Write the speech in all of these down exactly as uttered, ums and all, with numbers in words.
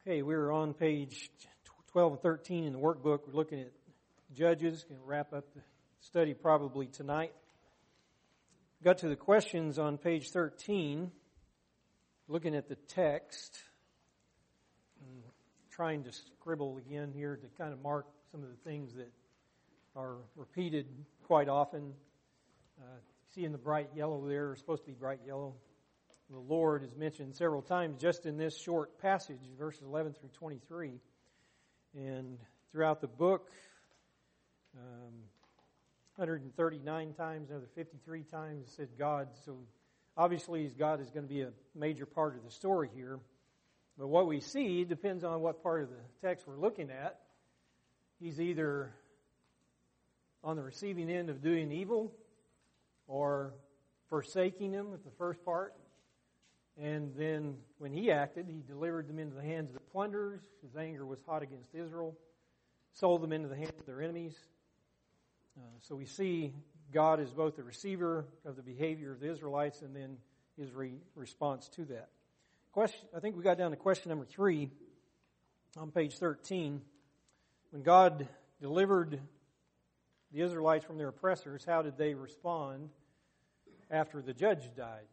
Okay, we're on page twelve and thirteen in the workbook. We're looking at Judges. Going to wrap up the study probably tonight. Got to the questions on page thirteen. Looking at the text. And trying to scribble again here to kind of mark some of the things that are repeated quite often. Uh, see in the bright yellow there, it's supposed to be bright yellow. The Lord is mentioned several times just in this short passage, verses eleven through twenty-three. And throughout the book, um, one hundred thirty-nine times, another fifty-three times it said God. So obviously God is going to be a major part of the story here. But what we see depends on what part of the text we're looking at. He's either on the receiving end of doing evil or forsaking him at the first part. And then when he acted, he delivered them into the hands of the plunderers. His anger was hot against Israel. Sold them into the hands of their enemies. Uh, so we see God as both the receiver of the behavior of the Israelites and then his re- response to that. Question, I think we got down to question number three on page thirteen. When God delivered the Israelites from their oppressors, how did they respond after the judge died?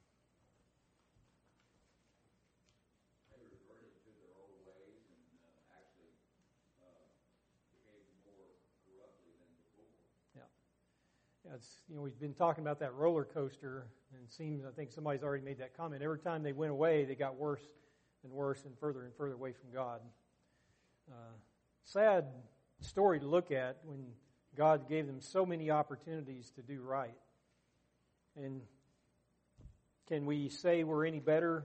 It's, you know, we've been talking about that roller coaster, and it seems, I think somebody's already made that comment. Every time they went away, they got worse and worse and further and further away from God. Uh, sad story to look at when God gave them so many opportunities to do right. And can we say we're any better?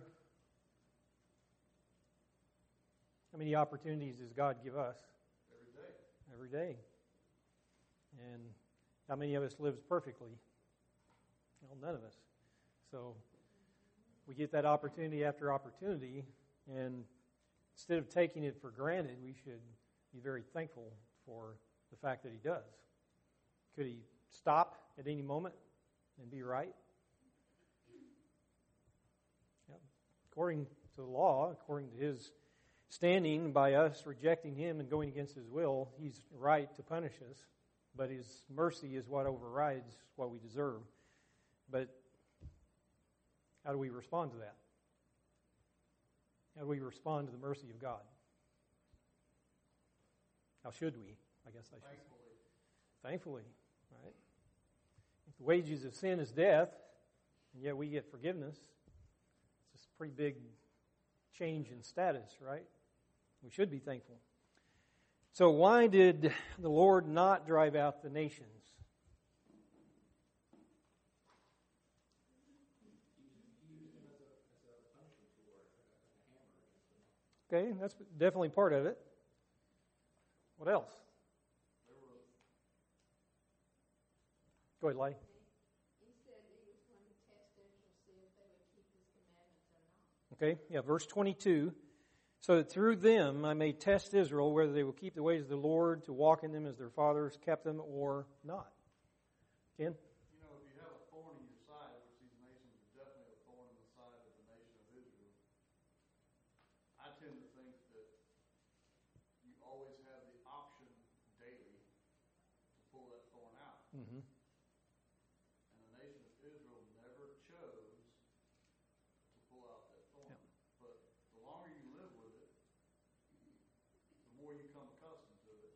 How many opportunities does God give us? Every day. Every day. And how many of us lives perfectly? Well, none of us. So we get that opportunity after opportunity, and instead of taking it for granted, we should be very thankful for the fact that he does. Could he stop at any moment and be right? Yeah. According to the law, according to his standing by us rejecting him and going against his will, he's right to punish us. But his mercy is what overrides what we deserve. But how do we respond to that? How do we respond to the mercy of God? How should we? I guess I should Thankfully. say. Thankfully, right? If the wages of sin is death, and yet we get forgiveness, it's a pretty big change in status, right? We should be thankful. So why did the Lord not drive out the nations? Okay, that's definitely part of it. What else? Go ahead, Lai. He said he was going to test them to see if they would keep his commandments or not. Okay, yeah, verse twenty-two. So that through them I may test Israel whether they will keep the ways of the Lord to walk in them as their fathers kept them or not. Ken? You know, if you have a thorn in your side, which these nations are definitely a thorn in the side of the nation of Israel, I tend to think that you always have the option daily to pull that thorn out. Mm-hmm. And the nation of Israel never chose to pull out that thorn. Yeah. But the longer you live with it, the more you become accustomed to it.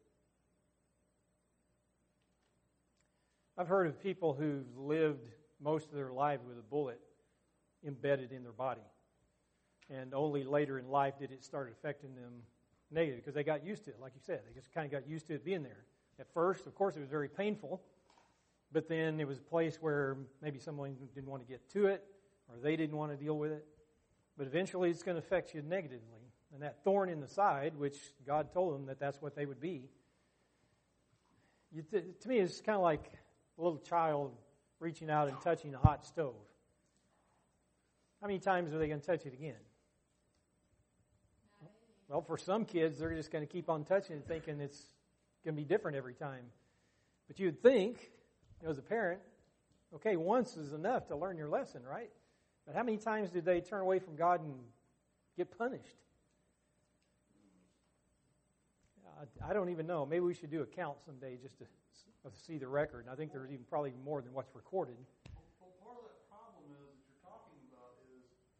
I've heard of people who've lived most of their life with a bullet embedded in their body. And only later in life did it start affecting them negatively because they got used to it, like you said. They just kind of got used to it being there. At first, of course, it was very painful, but then it was a place where maybe someone didn't want to get to it or they didn't want to deal with it. But eventually it's going to affect you negatively. And that thorn in the side, which God told them that that's what they would be, you th- to me it's kind of like a little child reaching out and touching a hot stove. How many times are they going to touch it again? Well, for some kids, they're just going to keep on touching it thinking it's going to be different every time. But you'd think, you know, as a parent, okay, once is enough to learn your lesson, right? But how many times did they turn away from God and get punished? I, I don't even know. Maybe we should do a count someday just to s- see the record. And I think there's even probably more than what's recorded. Well, part of that problem is that you're talking about is,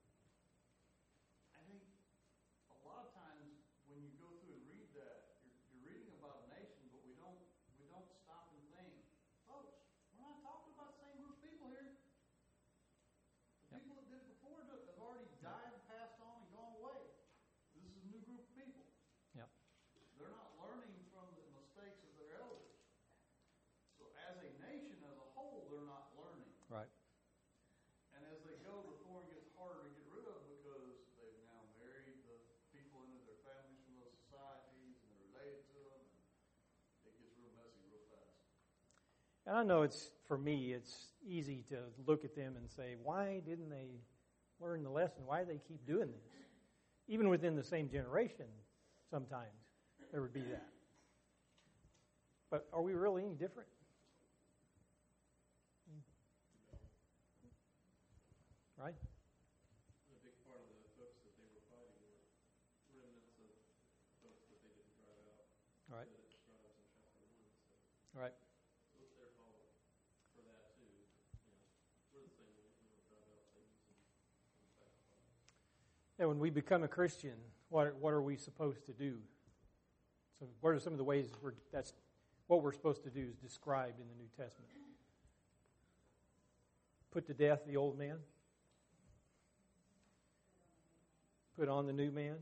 I think a lot of times when you go through and read that, you're, you're reading about a nation, but we don't we don't stop and think, folks, we're not talking about the same group of people here. The Yep. people that did it before have already died, passed on, and gone away. This is a new group of people. Yep. They're not learning from the mistakes of their elders. So as a nation, as a whole, they're not learning. Right. And as they go, the thorn gets harder to get rid of because they've now married the people into their families from those societies, and they're related to them, and it gets real messy real fast. And I know it's, for me, it's easy to look at them and say, why didn't they learn the lesson? Why do they keep doing this? Even within the same generation, sometimes there would be that. But are we really any different? Right? A big part of the folks that they were fighting were remnants of folks that they didn't drive out. All right. That it describes in chapter one. So, All right. so it's their fault for that too. You know, we're the same way. We don't drive out things and, and fight on it. And when we become a Christian, what what are we supposed to do? So, what are some of the ways we're, that's what we're supposed to do is described in the New Testament? Put to death the old man. Put on the new man.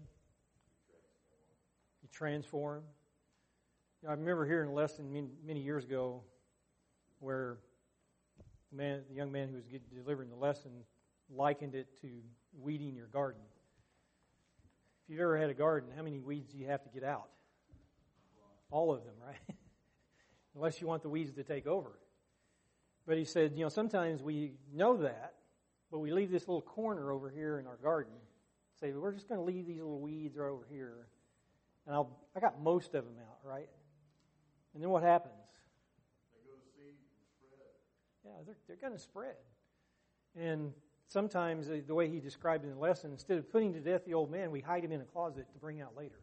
You transform. You know, I remember hearing a lesson many, many years ago where the man, the young man who was get- delivering the lesson likened it to weeding your garden. If you've ever had a garden, how many weeds do you have to get out? All of them, right? Unless you want the weeds to take over. But he said, you know, sometimes we know that, but we leave this little corner over here in our garden. Say, we're just going to leave these little weeds right over here. And I'll, I got most of them out, right? And then what happens? They go to seed and spread. Yeah, they're, they're going to spread. And sometimes uh, the way he described it in the lesson, instead of putting to death the old man, we hide him in a closet to bring out later.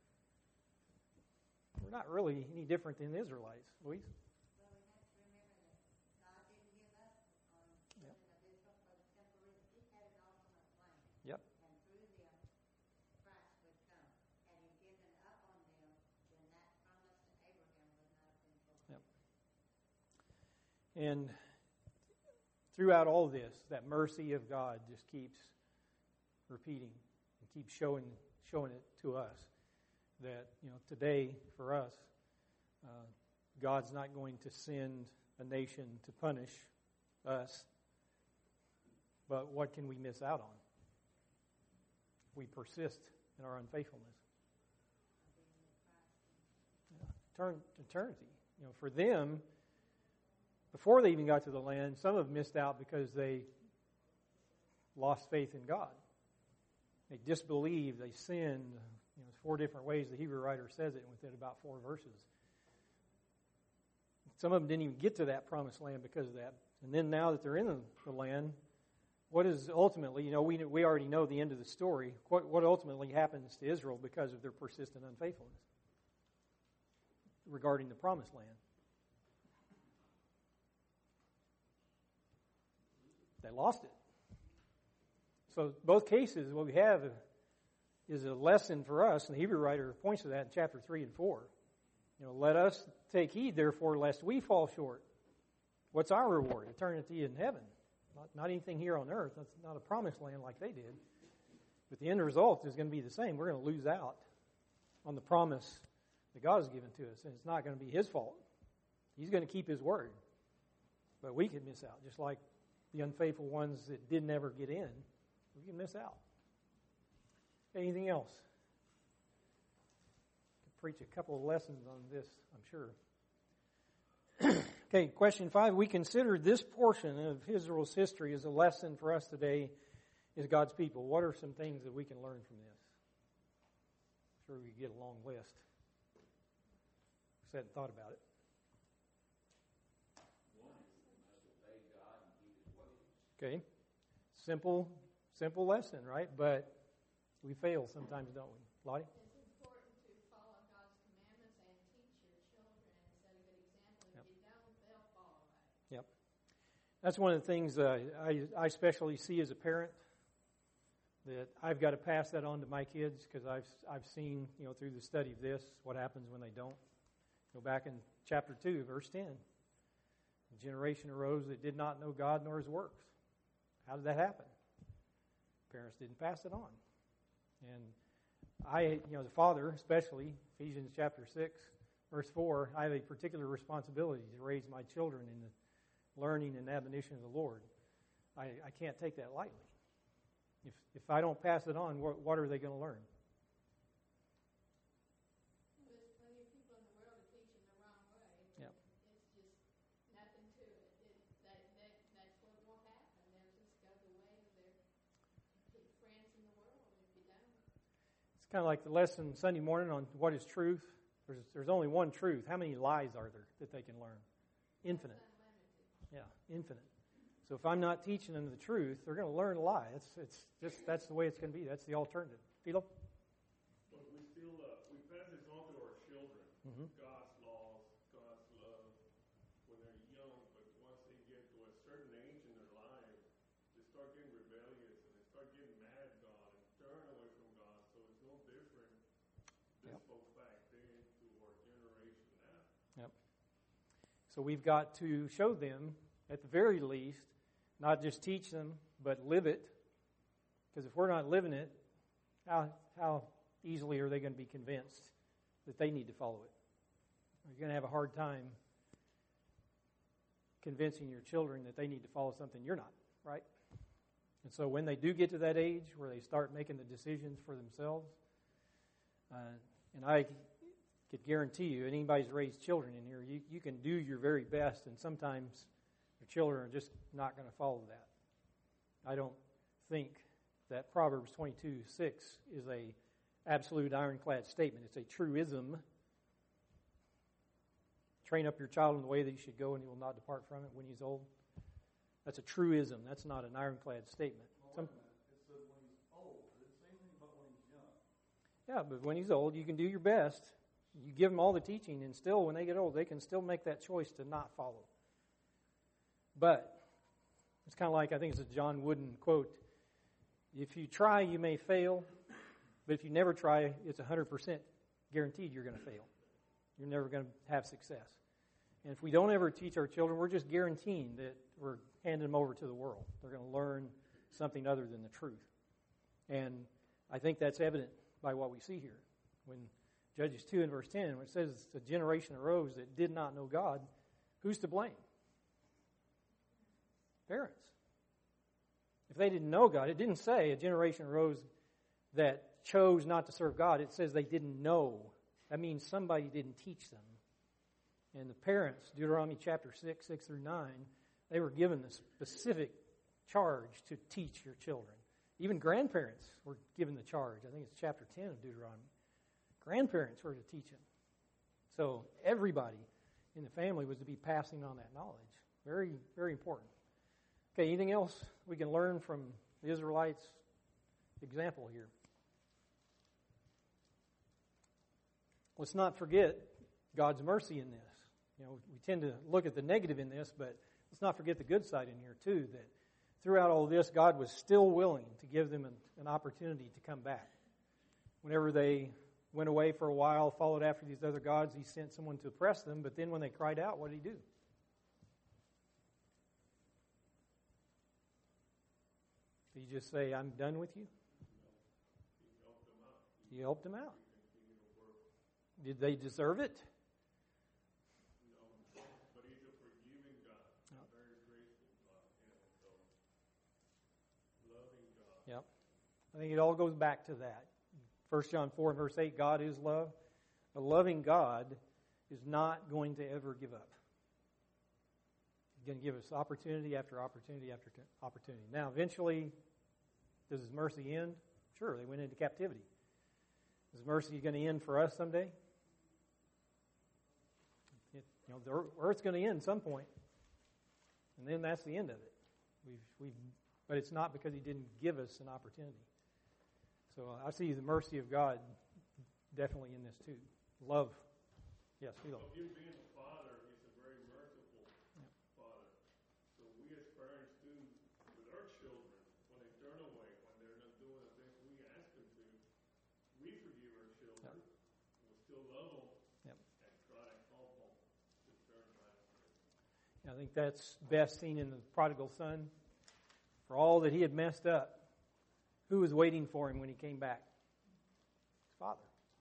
We're not really any different than the Israelites, Louise. Well, we have to remember that God didn't give us on the Yep. children of Israel for the simple reason He had an ultimate plan. Yep. And through them, Christ would come. Had He given up on them, then that promise to Abraham would not have been fulfilled. And throughout all this, that mercy of God just keeps repeating and keeps showing showing it to us that, you know, today for us, uh, God's not going to send a nation to punish us, but what can we miss out on? We persist in our unfaithfulness. Yeah. Turn eternity. You know, for them, before they even got to the land, some have missed out because they lost faith in God. They disbelieved, they sinned. You know, four different ways the Hebrew writer says it within about four verses. Some of them didn't even get to that promised land because of that. And then now that they're in the, the land, what is ultimately, you know, we we already know the end of the story. What, what ultimately happens to Israel because of their persistent unfaithfulness regarding the promised land? They lost it. So both cases, what we have is a lesson for us, and the Hebrew writer points to that in chapter three and four. You know, let us take heed, therefore, lest we fall short. What's our reward? Eternity in heaven. Not, not anything here on earth. That's not a promised land like they did. But the end result is going to be the same. We're going to lose out on the promise that God has given to us, and it's not going to be His fault. He's going to keep His word. But we could miss out, just like the unfaithful ones that didn't ever get in. We can miss out. Anything else? I could preach a couple of lessons on this, I'm sure. Okay, question five. We consider this portion of Israel's history as a lesson for us today as God's people. What are some things that we can learn from this? I'm sure we could get a long list. Sat and thought about it. Okay, simple, simple lesson, right? But we fail sometimes, don't we, Lottie? It's important to follow God's commandments That's one of the things uh, I, I especially see as a parent, that I've got to pass that on to my kids, because I've I've seen, you know, through the study of this, what happens when they don't. Go back in chapter two, verse ten. The generation arose that did not know God nor His works. How did that happen? Parents didn't pass it on. And I, you know, the father, especially, Ephesians chapter six, verse four, I have a particular responsibility to raise my children in the learning and admonition of the Lord. I, I can't take that lightly. If if I don't pass it on, what, what are they going to learn? There's plenty of people in the world that teach in the wrong way. Yep. It's just nothing to it. it that, that, that's what will happen. They'll just go the way of their friends in the world if you don't. It's kind of like the lesson Sunday morning on what is truth. There's there's only one truth. How many lies are there that they can learn? Infinite. Unlimited. Yeah, infinite. So if I'm not teaching them the truth, they're going to learn a lie. It's it's just that's the way it's going to be. That's the alternative. Philo? But we still uh, we pass this on to our children. Mm-hmm. God's laws, God's love, when they're young. But once they get to a certain age in their life, they start getting rebellious and they start getting mad at God and turn away from God. So it's no different. This Yep. folks back then to our generation now. Yep. So we've got to show them, at the very least, not just teach them, but live it. Because if we're not living it, how how easily are they going to be convinced that they need to follow it? You're going to have a hard time convincing your children that they need to follow something you're not, right? And so when they do get to that age where they start making the decisions for themselves, uh, and I could guarantee you, anybody's raised children in here, you, you can do your very best, and sometimes your children are just not going to follow that. I don't think that Proverbs twenty-two six is a absolute ironclad statement. It's a truism. Train up your child in the way that he should go, and he will not depart from it when he's old. That's a truism. That's not an ironclad statement. Well, Some, wait a minute. It said when he's old. It didn't say anything about when he's young. yeah, but when he's old, you can do your best. You give them all the teaching, and still, when they get old, they can still make that choice to not follow. But it's kind of like, I think it's a John Wooden quote, if you try, you may fail, but if you never try, it's one hundred percent guaranteed you're going to fail. You're never going to have success. And if we don't ever teach our children, we're just guaranteeing that we're handing them over to the world. They're going to learn something other than the truth. And I think that's evident by what we see here. When Judges two and verse ten, when it says a generation arose that did not know God, who's to blame? Parents. If they didn't know God, it didn't say a generation arose that chose not to serve God. It says they didn't know. That means somebody didn't teach them. And the parents, Deuteronomy chapter six, six through nine, they were given the specific charge to teach your children. Even grandparents were given the charge. I think it's chapter ten of Deuteronomy. Grandparents were to teach them. So everybody in the family was to be passing on that knowledge. Very, very important. Okay, anything else we can learn from the Israelites' example here? Let's not forget God's mercy in this. You know, we tend to look at the negative in this, but let's not forget the good side in here too, that throughout all this, God was still willing to give them an, an opportunity to come back. Whenever they went away for a while, followed after these other gods, He sent someone to oppress them, but then when they cried out, what did He do? Did He just say, I'm done with you? He helped them out. Did they deserve it? No, but He's a forgiving God, a very graceful God, you know, so loving God. Yep. I think it all goes back to that. First John four and verse eight, God is love. A loving God is not going to ever give up. He's going to give us opportunity after opportunity after t- opportunity. Now, eventually, does His mercy end? Sure, they went into captivity. Is His mercy going to end for us someday? It, you know, the earth's going to end at some point, and then that's the end of it. We've, we've, but it's not because He didn't give us an opportunity. So uh, I see the mercy of God definitely in this too. Love. Yes, we love. So Him being a Father, He's a very merciful Father. So we as I think that's best seen in the prodigal son. For all that he had messed up, who was waiting for him when he came back? His father.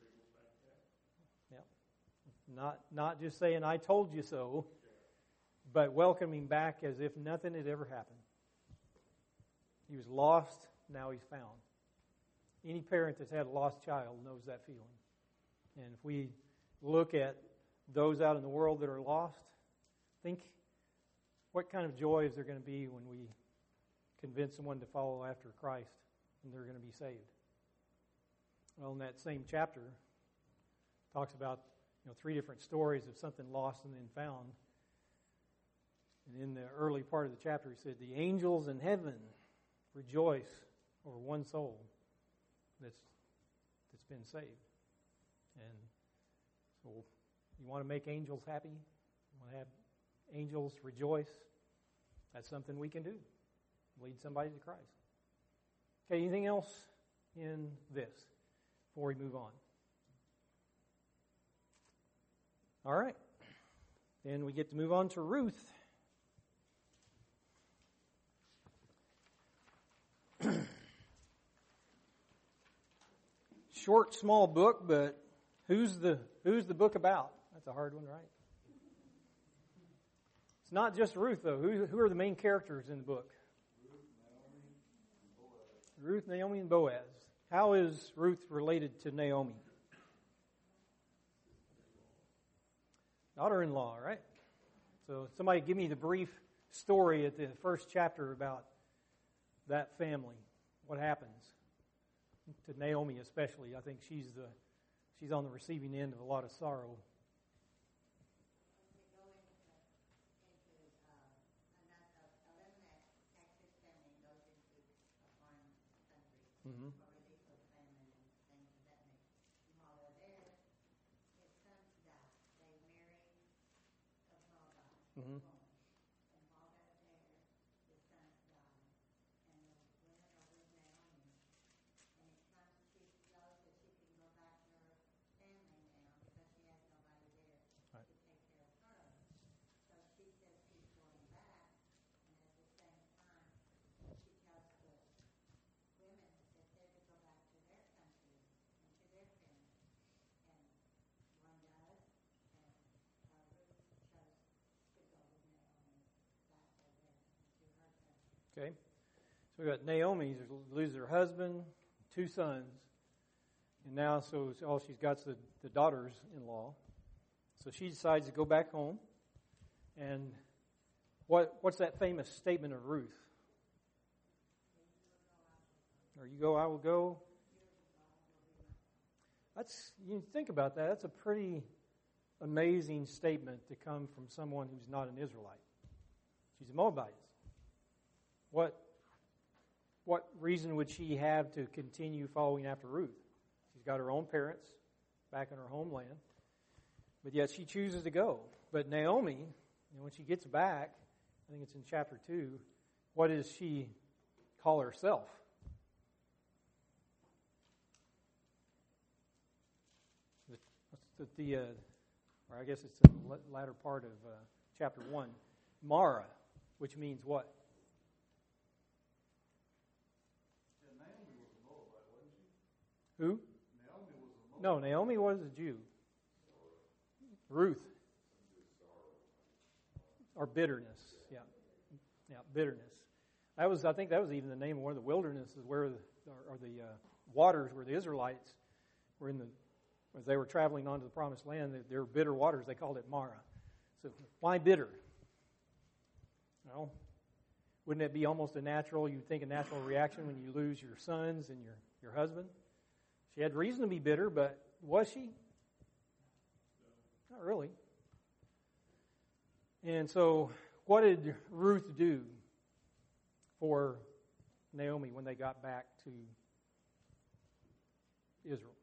Yep. Not, not just saying, I told you so, but welcoming back as if nothing had ever happened. He was lost, now he's found. Any parent that's had a lost child knows that feeling. And if we look at those out in the world that are lost, think what kind of joy is there going to be when we convince someone to follow after Christ and they're going to be saved? Well, in that same chapter, it talks about you know three different stories of something lost and then found. And in the early part of the chapter, he said, the angels in heaven rejoice over one soul that's that's been saved. And so you want to make angels happy? You want to have angels rejoice? That's something we can do. Lead somebody to Christ. Okay, anything else in this before we move on? All right. Then we get to move on to Ruth. Short, small book, but who's the who's the book about? That's a hard one, right? It's not just Ruth, though. Who who are the main characters in the book? Ruth, Naomi, and Boaz. How is Ruth related to Naomi? Daughter-in-law, right? So somebody give me the brief story at the first chapter about that family. What happens? To Naomi especially. I think she's the she's on the receiving end of a lot of sorrow. They go into, into uh, another, Elimelech takes his family and goes into a foreign country Mm-hmm. for relief of famine and things of that nature. And while they're there, his sons die. They marry a Moabite Mm-hmm. woman. And while they're there, the sons die. And the women are with Naomi. And it comes, she knows that she can go back to her family now because she has nobody there Right. to take care of her. So she says she's going back, and at the same time, she tells the women that they're to go back to their country and to their family. And one does, and uh, Ruth chose to go with Naomi back over there to her country. Okay. So we got Naomi loses her husband, two sons, and now so all she's got is the, the daughters-in-law. So she decides to go back home. And what what's that famous statement of Ruth? Or you go, I will go. That's you think about that. That's a pretty amazing statement to come from someone who's not an Israelite. She's a Moabite. What what reason would she have to continue following after Ruth? She's got her own parents back in her homeland, but yet she chooses to go. But Naomi, you know, when she gets back, I think it's in chapter two, what does she call herself? The, the, the uh, or I guess it's the latter part of uh, chapter one, Mara, which means what? Yeah, Naomi was a Moabite, wasn't she? Who? Naomi was a Moabite. No, Naomi was a Jew. Ruth. Or bitterness, yeah, yeah, bitterness. That was, I think, that was even the name of one of the wildernesses where, the, or, or the uh, waters where the Israelites were in the, as they were traveling onto the Promised Land. They, they were bitter waters. They called it Mara. So why bitter? Well, wouldn't it be almost a natural? You'd think a natural reaction when you lose your sons and your your husband. She had reason to be bitter, but was she? Not really. And so, what did Ruth do for Naomi when they got back to Israel?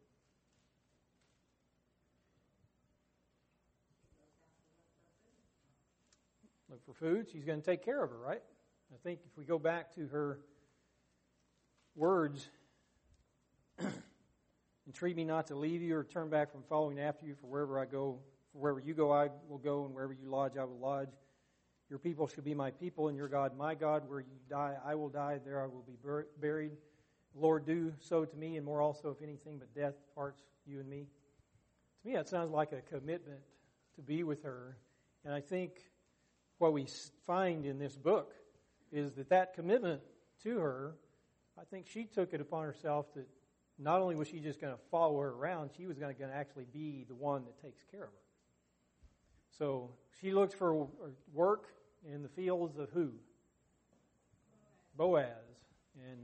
Look for food. She's going to take care of her, right? I think if we go back to her words, entreat me not to leave you or turn back from following after you, for wherever I go, for wherever you go, I will go, and wherever you lodge, I will lodge. Your people shall be my people, and your God my God. Where you die, I will die. There I will be bur- buried. Lord, do so to me, and more also, if anything but death parts you and me. To me, that sounds like a commitment to be with her. And I think what we find in this book is that that commitment to her, I think she took it upon herself that not only was she just going to follow her around, she was going to actually be the one that takes care of her. So she looks for work in the fields of who? Boaz. And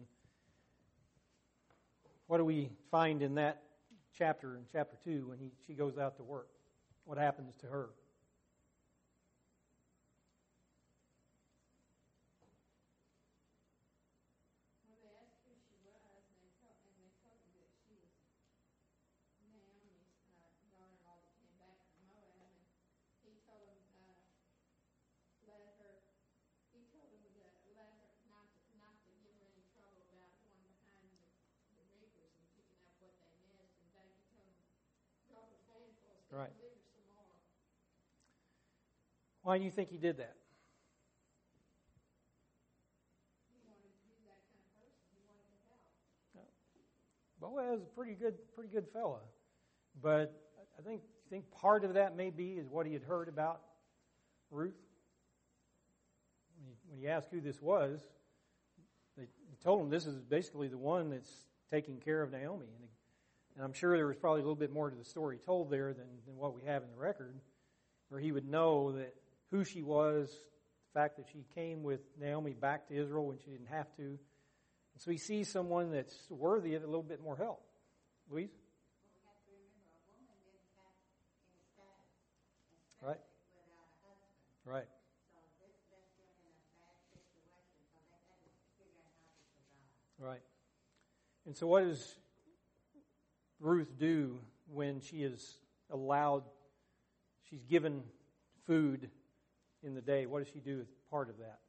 what do we find in that chapter, in chapter two, when he, she goes out to work? What happens to her? Well, they asked who she was, and they told, and they told them that she was Naomi's uh, daughter-in-law that came back from Moab, and he told them, uh, let her, he told them to let her, not to, not to give her any trouble about going behind the, the reapers and picking up what they missed. In fact, he told them, drop her handfuls, Right. deliver some more. Why do you think he did that? He wanted to be that kind of person. He wanted to help. Boaz is a pretty good, pretty good fella. But I think, I think part of that may be is what he had heard about Ruth. When he, when he asked who this was, they told him this is basically the one that's taking care of Naomi. And, and I'm sure there was probably a little bit more to the story told there than, than what we have in the record, where he would know that who she was, the fact that she came with Naomi back to Israel when she didn't have to. And so he sees someone that's worthy of a little bit more help. Louise? Well, we have to remember, a woman didn't have any status, Right. especially without a husband. Right. So this left them in a bad situation, so they had to figure out how to survive. Right. And so what does Ruth do when she is allowed, she's given food in the day? What does she do as part of that?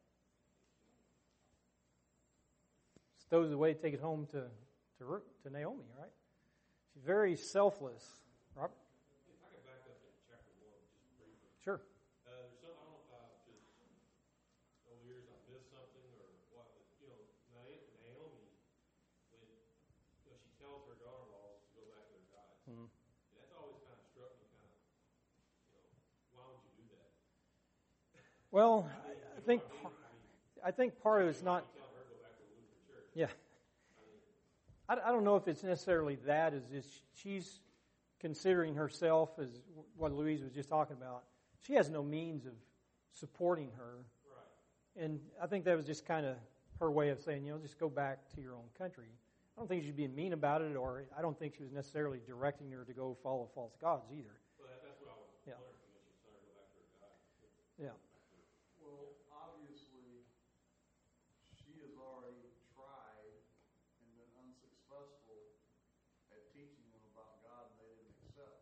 Stows it away, take it home to, to, Ru- to Naomi, right? She's very selfless. Robert? If I could back up to chapter one just briefly. Sure. Uh, there's some, I don't know if I just, over the years I missed something or what, but, you know, Na- Naomi, when, you know, she tells her daughter-in-laws to go back to their gods. Mhm. And that's always kind of struck me kind of, you know, why would you do that? Well, I mean, I you know think what I par- mean? I mean, I think part of it's why not. would you tell her to go back to the Lutheran church? Yeah. I mean, I, I don't know if it's necessarily that. Is is she's considering herself as what Louise was just talking about. She has no means of supporting her, right. and I think that was just kind of her way of saying, you know, just go back to your own country. I don't think she's being mean about it, or I don't think she was necessarily directing her to go follow false gods either. Well, that, that's what I was Yeah. wondering from this. You're trying to go back to her God. Yeah. Well, obviously, she has already tried and been unsuccessful at teaching them about God, and they didn't accept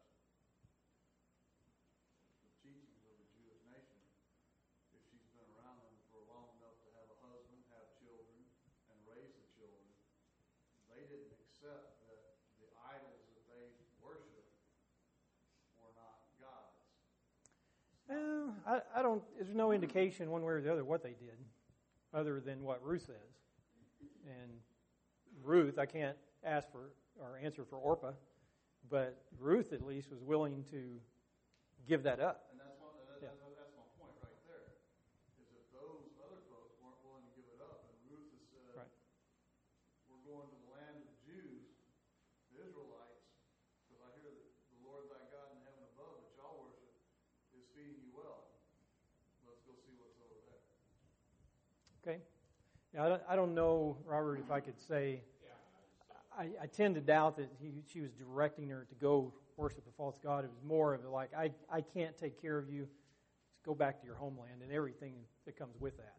the teachings of the Jewish nation. If she's been around them for long enough to have a husband, have children, and raise the children, they didn't accept that the idols that they worship were not gods. Uh, I, I don't. There's no indication one way or the other what they did, other than what Ruth says. And Ruth, I can't ask for or answer for Orpah, but Ruth at least was willing to give that up. And that's what, that, Yeah. that, that's my point right there, is that those other folks weren't willing to give it up, and Ruth has said, Right. we're going to the land of the Jews, the Israelites, because I hear that the Lord thy God in heaven above that y'all worship is feeding you well. Let's go see what's over there. Okay. Now, I don't, I don't know, Robert, if I could say. I, I tend to doubt that he, she was directing her to go worship a false god. It was more of a like, I, I can't take care of you. Just go back to your homeland and everything that comes with that.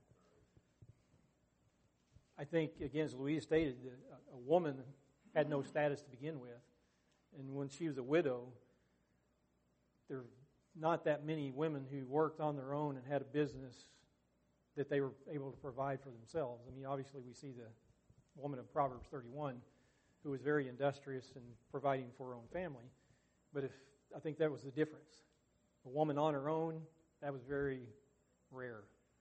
I think, again, as Louise stated, a, a woman had no status to begin with. And when she was a widow, there were not that many women who worked on their own and had a business that they were able to provide for themselves. I mean, obviously we see the woman of Proverbs thirty-one who was very industrious in providing for her own family. But if I think that was the difference. A woman on her own, that was very rare.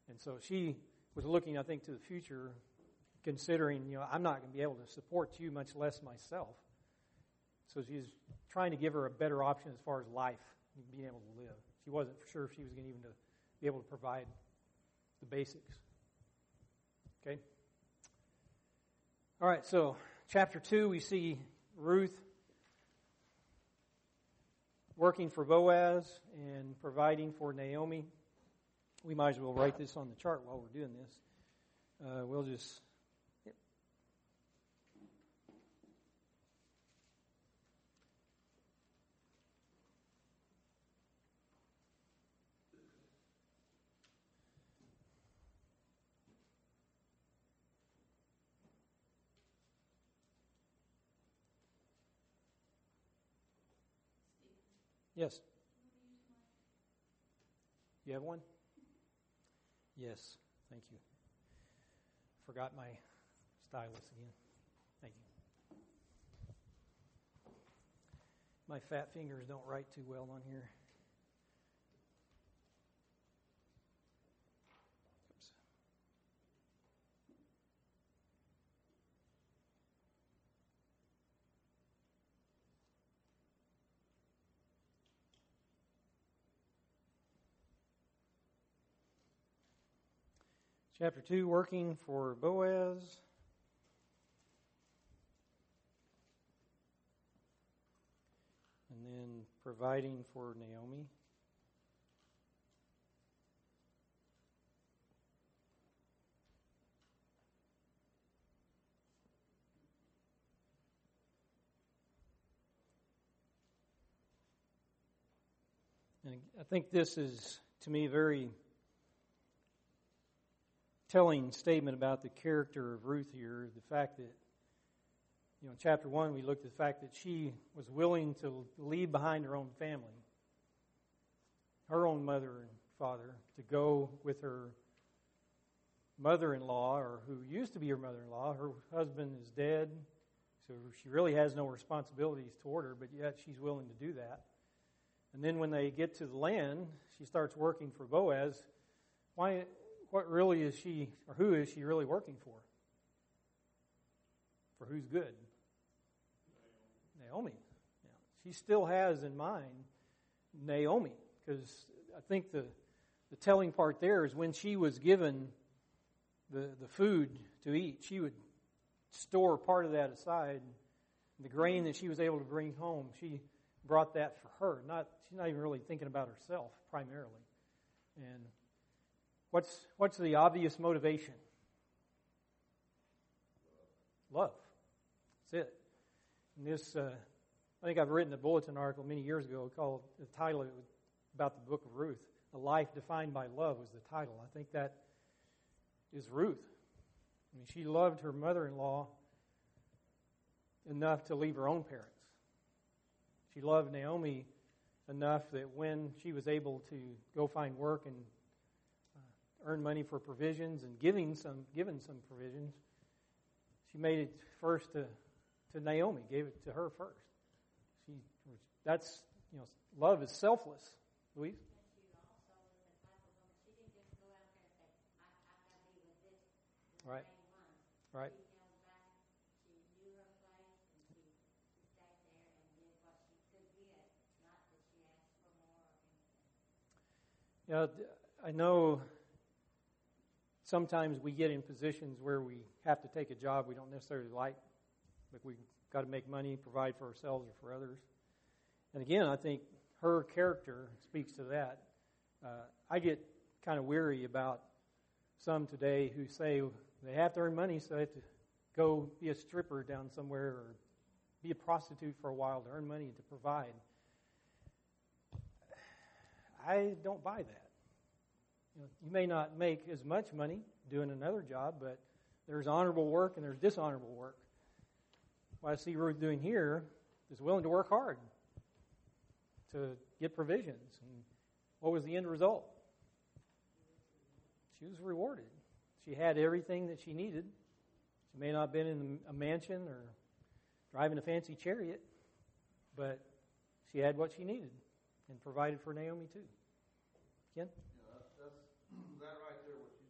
And so she was looking, I think, to the future, considering, you know, I'm not going to be able to support you, much less myself. So she's trying to give her a better option as far as life and being able to live. She wasn't for sure if she was going to even to be able to provide the basics. Okay? All right, so chapter two, we see Ruth working for Boaz and providing for Naomi. We might as well write this on the chart while we're doing this. Uh, we'll just... Yep. Yes. You have one? Yes. Thank you. Forgot my stylus again. Thank you. My fat fingers don't write too well on here. Oops. Chapter two, working for Boaz. And then providing for Naomi. And I think this is, to me, very telling statement about the character of Ruth here. The fact that, you know, in chapter one, we looked at the fact that she was willing to leave behind her own family, her own mother and father, to go with her mother-in-law, or who used to be her mother-in-law. Her husband is dead, so she really has no responsibilities toward her, but yet she's willing to do that. And then when they get to the land, she starts working for Boaz. Why? What really is she, or who is she really working for? For who's good? Naomi. Yeah. She still has in mind Naomi, because I think the the telling part there is when she was given the the food to eat, she would store part of that aside. The grain that she was able to bring home, she brought that for her. Not she's not even really thinking about herself primarily. And what's what's the obvious motivation? Love. That's it. And this, uh, I think I've written a bulletin article many years ago called, the title of it was about the book of Ruth. A Life Defined by Love was the title. I think that is Ruth. I mean, she loved her mother-in-law enough to leave her own parents. She loved Naomi enough that when she was able to go find work and uh, earn money for provisions and giving some, given some provisions, she made it first to, to Naomi, gave it to her first. She, that's, you know, love is selfless. Louise? Right. Right. She knew her place and she stayed there and did what she could get, not that she asked for more or anything. Yeah, I know sometimes we get in positions where we have to take a job we don't necessarily like, but we've got to make money, provide for ourselves or for others. And again, I think her character speaks to that. Uh, I get kind of weary about some today who say they have to earn money, so they have to go be a stripper down somewhere or be a prostitute for a while to earn money to provide. I don't buy that. You know, you may not make as much money doing another job, but there's honorable work and there's dishonorable work. What I see Ruth doing here is willing to work hard to get provisions. And what was the end result? She was rewarded. She had everything that she needed. She may not have been in a mansion or driving a fancy chariot, but she had what she needed and provided for Naomi too. Ken? Yeah, that's, that's that right there. What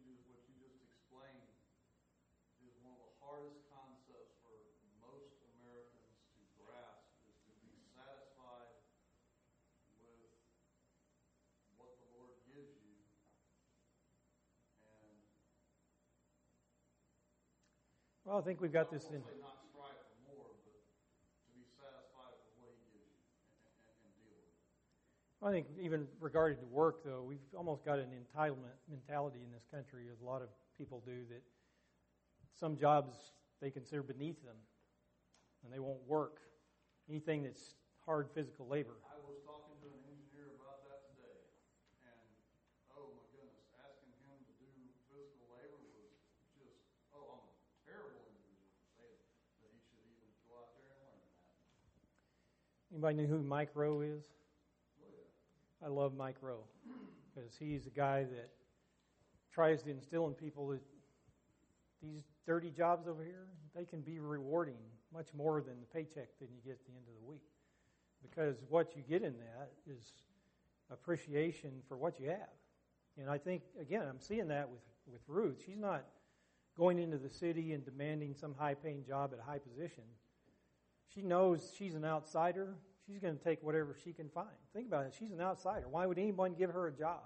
Well, I think we've got this I in. won't say not strive for more, but to be satisfied with what he gives you and, and, and deal with it. I think even regarding to work, though, we've almost got an entitlement mentality in this country, as a lot of people do, that some jobs they consider beneath them, and they won't work. Anything that's hard physical labor. I was talking to an engineer about that today, and oh my goodness, asking him to do physical labor was just, oh, I'm a terrible individual for saying that he should even go out there and learn that. Anybody know who Mike Rowe is? Oh, yeah. I love Mike Rowe because he's a guy that tries to instill in people that these dirty jobs over here, they can be rewarding much more than the paycheck that you get at the end of the week. Because what you get in that is appreciation for what you have. And I think, again, I'm seeing that with, with Ruth. She's not going into the city and demanding some high-paying job at a high position. She knows she's an outsider. She's going to take whatever she can find. Think about it. She's an outsider. Why would anyone give her a job?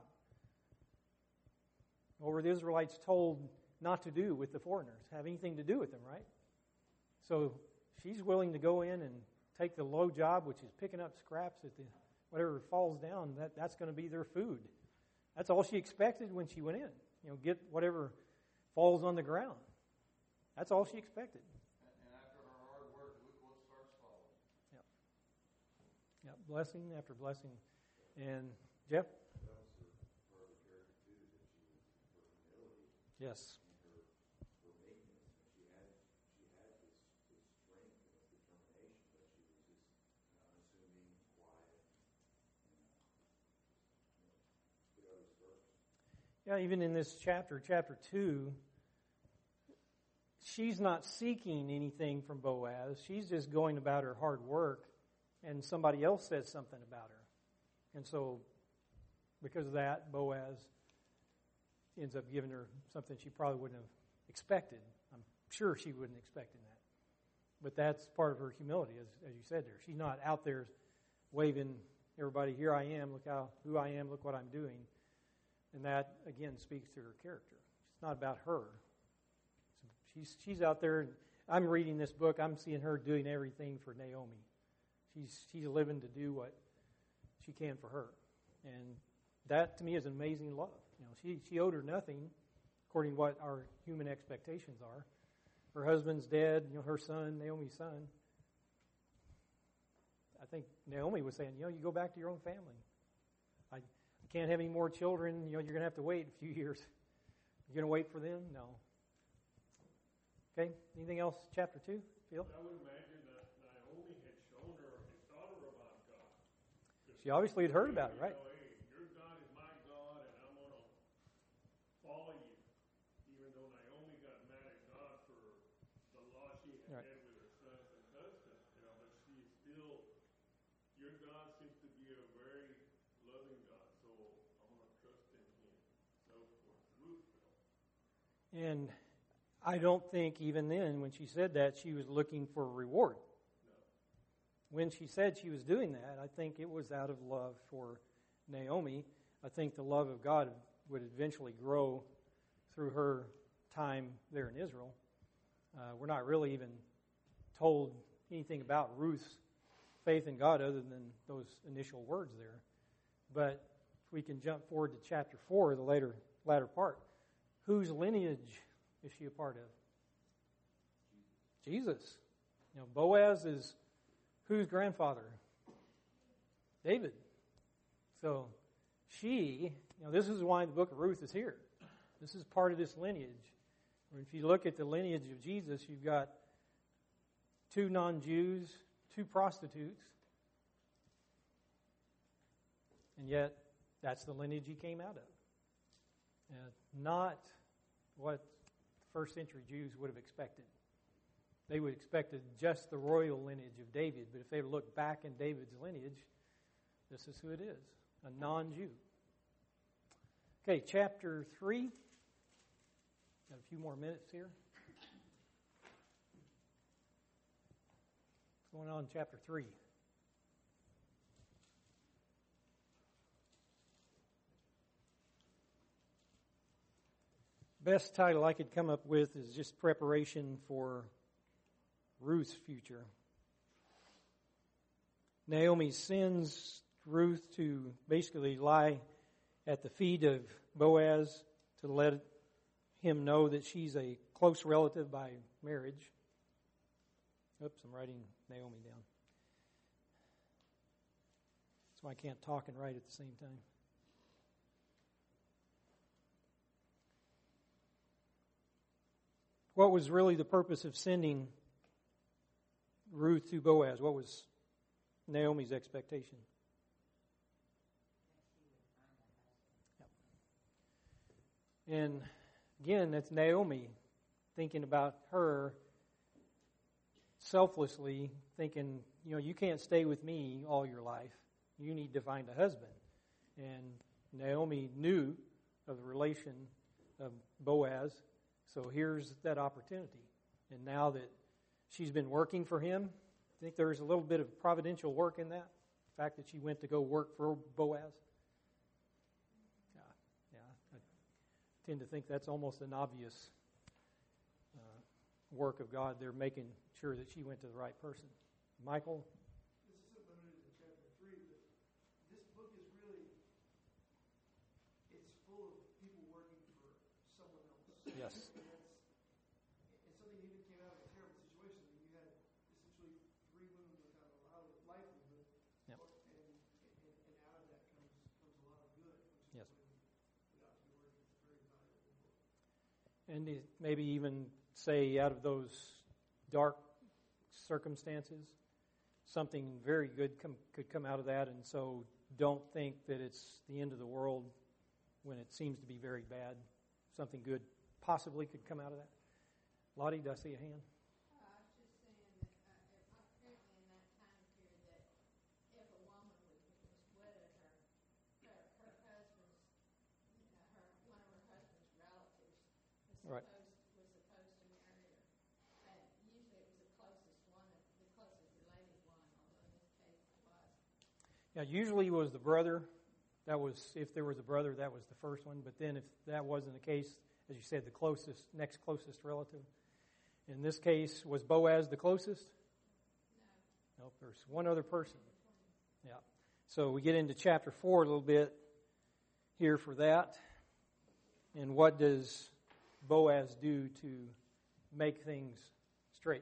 What were the Israelites told not to do with the foreigners? Have anything to do with them, right? So she's willing to go in and take the low job, which is picking up scraps at the whatever falls down. That that's going to be their food. That's all she expected when she went in. You know, get whatever falls on the ground. That's all she expected. And, and after her hard work, look what starts following. Yeah. Yeah. Blessing after blessing. And Jeff? That was her, part of the character too, that she was her humility. Yes. And her, her meekness, and she had she had this, this strength and this determination, but she was just unassuming, quiet, and uh, you know, put others first. Yeah, even in this chapter, chapter two, she's not seeking anything from Boaz. She's just going about her hard work, and somebody else says something about her. And so, because of that, Boaz ends up giving her something she probably wouldn't have expected. I'm sure she wouldn't have expected that. But that's part of her humility, as, as you said there. She's not out there waving everybody, here I am, look how who I am, look what I'm doing. And that, again, speaks to her character. It's not about her. She's she's out there, and I'm reading this book, I'm seeing her doing everything for Naomi. She's she's living to do what she can for her. And that, to me, is an amazing love. You know, she, she owed her nothing, according to what our human expectations are. Her husband's dead, you know, her son, Naomi's son. I think Naomi was saying, you know, you go back to your own family. I, I can't have any more children. You know, you're going to have to wait a few years. You're going to wait for them? No. Okay, anything else, chapter two, Phil? I would imagine that Naomi had shown her and taught her about God. She obviously had heard about it, right? You know, hey, your God is my God, and I'm going to follow you. Even though Naomi got mad at God for the law she had Right. had with her sons and husband, you know, but she still, your God seems to be a very loving God, so I'm going to trust in Him. So for Ruth, And I don't think even then, when she said that, she was looking for a reward. no. When she said she was doing that, I think it was out of love for Naomi. I think the love of God would eventually grow through her time there in Israel. Uh, we're not really even told anything about Ruth's faith in God other than those initial words there. But if we can jump forward to chapter four, the later latter part, whose lineage is she a part of? Jesus. You know, Boaz is whose grandfather? David. So she, you know, this is why the book of Ruth is here. This is part of this lineage. If you look at the lineage of Jesus, you've got two non-Jews, two prostitutes, and yet that's the lineage he came out of. Uh, not what first century Jews would have expected. They would have expected just the royal lineage of David, but if they look back in David's lineage, this is who it is, a non-Jew. Okay, chapter three. Got a few more minutes here. What's going on in chapter three? best title I could come up with is just preparation for Ruth's future. Naomi sends Ruth to basically lie at the feet of Boaz to let him know that she's a close relative by marriage. Oops, I'm writing Naomi down. So I can't talk and write at the same time. What was really the purpose of sending Ruth to Boaz? What was Naomi's expectation? Yep. And again, that's Naomi thinking about her selflessly, thinking, you know, you can't stay with me all your life. You need to find a husband. And Naomi knew of the relation of Boaz, so here's that opportunity. And now that she's been working for him, I think there's a little bit of providential work in that. The fact that she went to go work for Boaz. Yeah, yeah, I tend to think that's almost an obvious uh, work of God. They're making sure that she went to the right person. Michael? This isn't limited to chapter three, but this book is really, it's full of people working for someone else. Yes. And that's, and something even came out of a terrible situation. I mean, you had essentially three women without a lot of livelihood, Yep. or- and, and and out of that comes comes a lot of good, which is Yes. when we ought to be working. It's a very valuable book. And it- maybe even say out of those dark circumstances, something very good come, could come out of that. And so don't think that it's the end of the world when it seems to be very bad. Something good possibly could come out of that. Lottie, do I see a hand? Uh, I was just saying that uh, if- apparently in that time period that if a woman was, was wedded, her, her her husband's, uh, her one of her husband's relatives was Right. supposed was supposed to marry her. And usually it was the closest one, the closest related one, although in this case it was. Yeah, usually it was the brother. That was, if there was a brother, that was the first one. But then if that wasn't the case, as you said, the closest, next closest relative. In this case, was Boaz the closest? No. Nope, there's one other person. Yeah. So we get into chapter four a little bit here for that. And what does Boaz do to make things straight?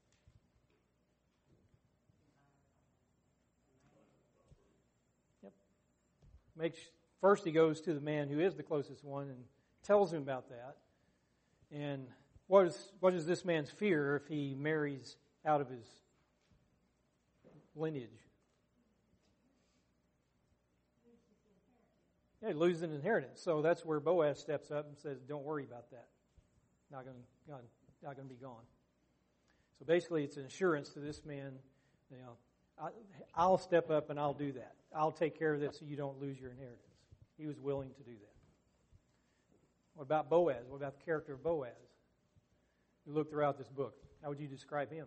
Yep. Makes, first he goes to the man who is the closest one and tells him about that. And what is what is this man's fear if he marries out of his lineage? Yeah, he loses an inheritance. So that's where Boaz steps up and says, "Don't worry about that. Not going to not going to be gone." So basically, it's an assurance to this man. You know, I, I'll step up and I'll do that. I'll take care of this so you don't lose your inheritance. He was willing to do that. What about Boaz? What about the character of Boaz? You look throughout this book. How would you describe him?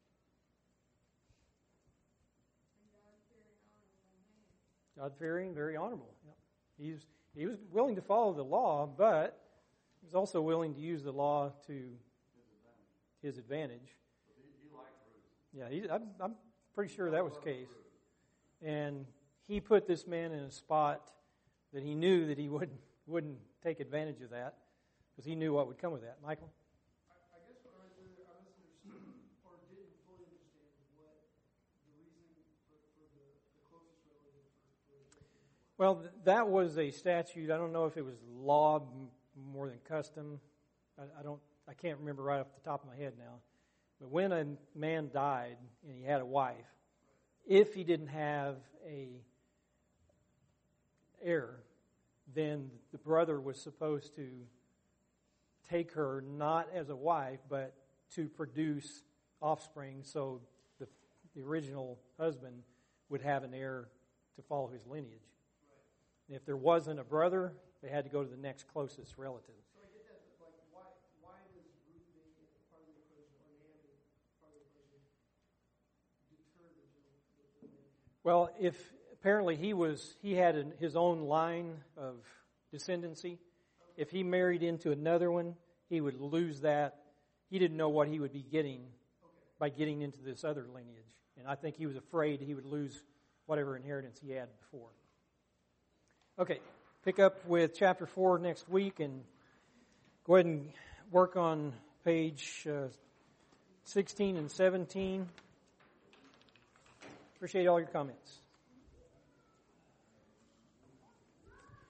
God-fearing, very honorable. Yep. He was, he was willing to follow the law, but he was also willing to use the law to his advantage. Yeah, he, I'm, I'm pretty sure that was the case. And he put this man in a spot that he knew that he wouldn't wouldn't take advantage of that because he knew what would come with that. Michael? I, I guess what I read there, I misunderstood or didn't fully understand what the reason for, for the, the closest relative for, for rejecting the law. Well, th- that was a statute. I don't know if it was law m- more than custom. I, I don't. I can't remember right off the top of my head now. But when a man died and he had a wife, if he didn't have a heir, then the brother was supposed to take her not as a wife, but to produce offspring so the, the original husband would have an heir to follow his lineage. Right. And if there wasn't a brother, they had to go to the next closest relative. So I get that, but like, why why does Ruth being part of the equation or Naomi part of the equation deter the the, the man? Well, if apparently he was he had an, his own line of descendancy, if he married into another one, he would lose that. He didn't know what he would be getting by getting into this other lineage. And I think he was afraid he would lose whatever inheritance he had before. Okay, pick up with chapter four next week and go ahead and work on page uh, sixteen and seventeen. Appreciate all your comments.